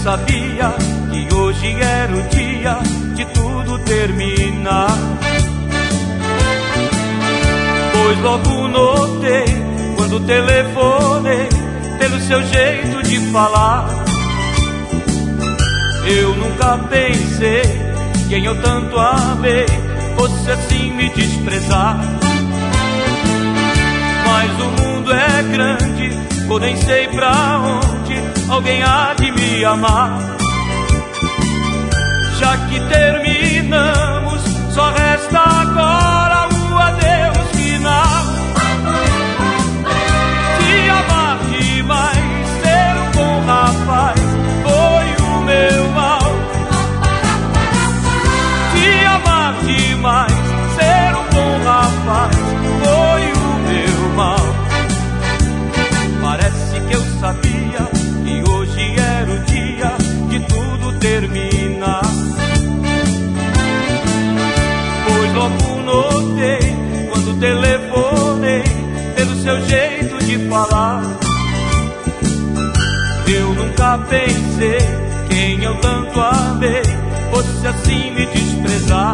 sabia que hoje era o dia de tudo terminar. Pois logo notei, quando telefonei, pelo seu jeito de falar. Eu nunca pensei, quem eu tanto amei, fosse assim me desprezar. Mas o mundo é grande, eu nem sei pra onde alguém há de me amar. Já que terminamos, só resta agora o adeus final. Te amar demais, ser um bom rapaz, foi o meu mal. Te amar demais, ser um bom rapaz, foi o meu mal. Parece que eu sabia que hoje era o dia de tudo terminar. Pois logo notei, quando telefonei, pelo seu jeito de falar. Eu nunca pensei, quem eu tanto amei, fosse assim me desprezar.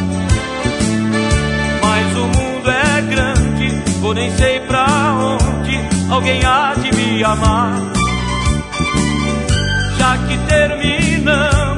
Mas o mundo é grande, eu nem sei pra onde alguém há de me amar. Já que terminamos,